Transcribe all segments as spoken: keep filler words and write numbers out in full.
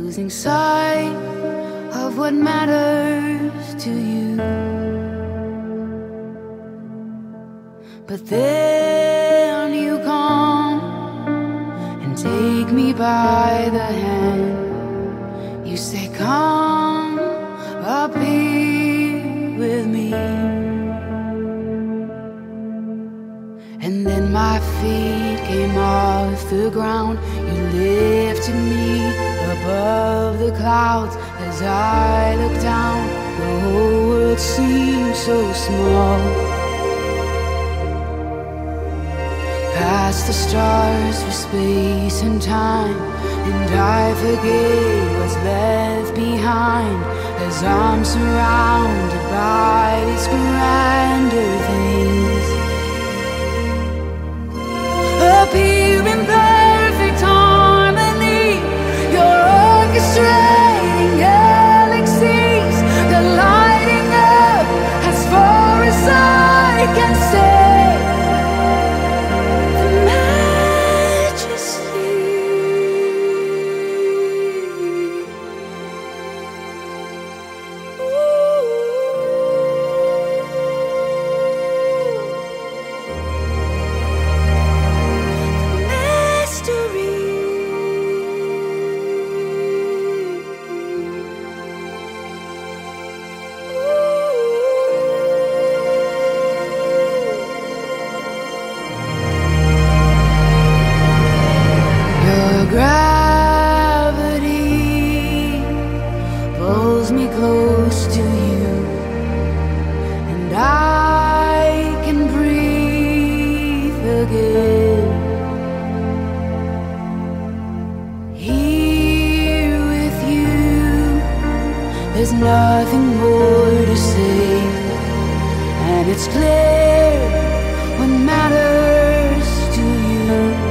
losing sight of what matters to you. But then you come and take me by the hand. You say, come up here with me. And then my feet came off the ground. You lifted me above the clouds. As I looked down, the whole world seemed so small. Past the stars for space and time, and I forget what's left behind, as I'm surrounded by these grander things. Appear in perfect harmony, you're orchestrating galaxies, they're lighting up as far as I can see. Gravity pulls me close to you, and I can breathe again. Here with you, there's nothing more to say, and it's clear what matters to you.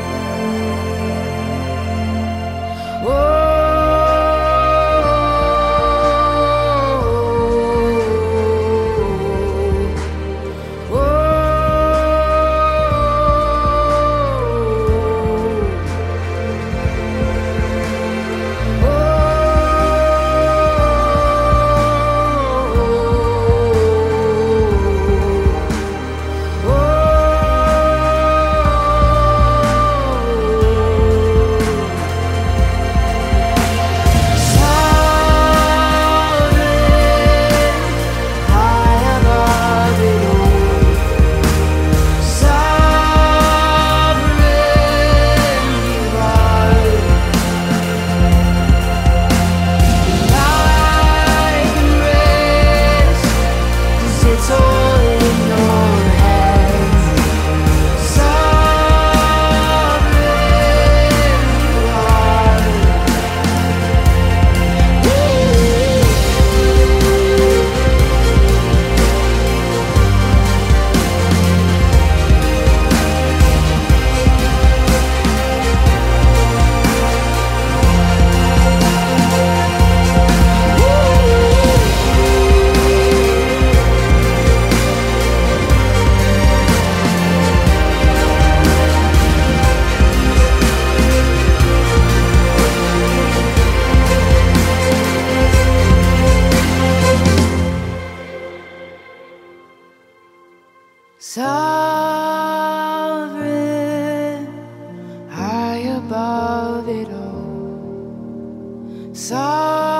Sovereign, high above it all. Sovereign.